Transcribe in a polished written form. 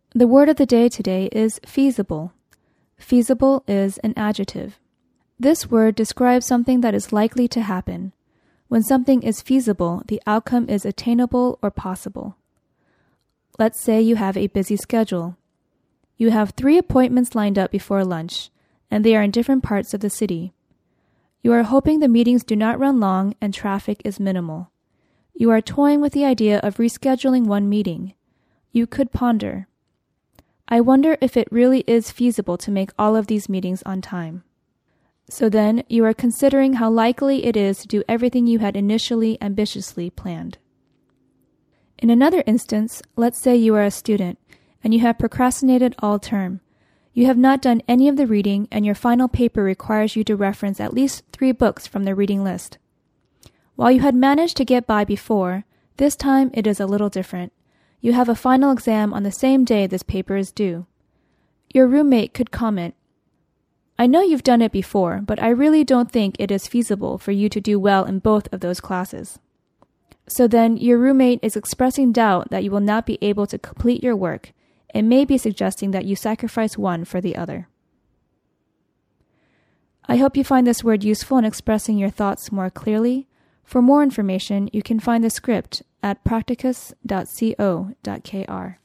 The word of the day today is feasible. Feasible is an adjective. This word describes something that is likely to happen. When something is feasible, the outcome is attainable or possible. Let's say you have a busy schedule. You have 3 appointments lined up before lunch, and they are in different parts of the city. You are hoping the meetings do not run long and traffic is minimal. You are toying with the idea of rescheduling one meeting. You could ponder, I wonder if it really is feasible to make all of these meetings on time. So then, you are considering how likely it is to do everything you had initially ambitiously planned. In another instance, let's say you are a student, and you have procrastinated all term. You have not done any of the reading, and your final paper requires you to reference at least 3 books from the reading list. While you had managed to get by before, this time it is a little different. You have a final exam on the same day this paper is due. Your roommate could comment, I know you've done it before, but I really don't think it is feasible for you to do well in both of those classes. So then, your roommate is expressing doubt that you will not be able to complete your work, and may be suggesting that you sacrifice one for the other. I hope you find this word useful in expressing your thoughts more clearly. For more information, you can find the script at practicus.co.kr.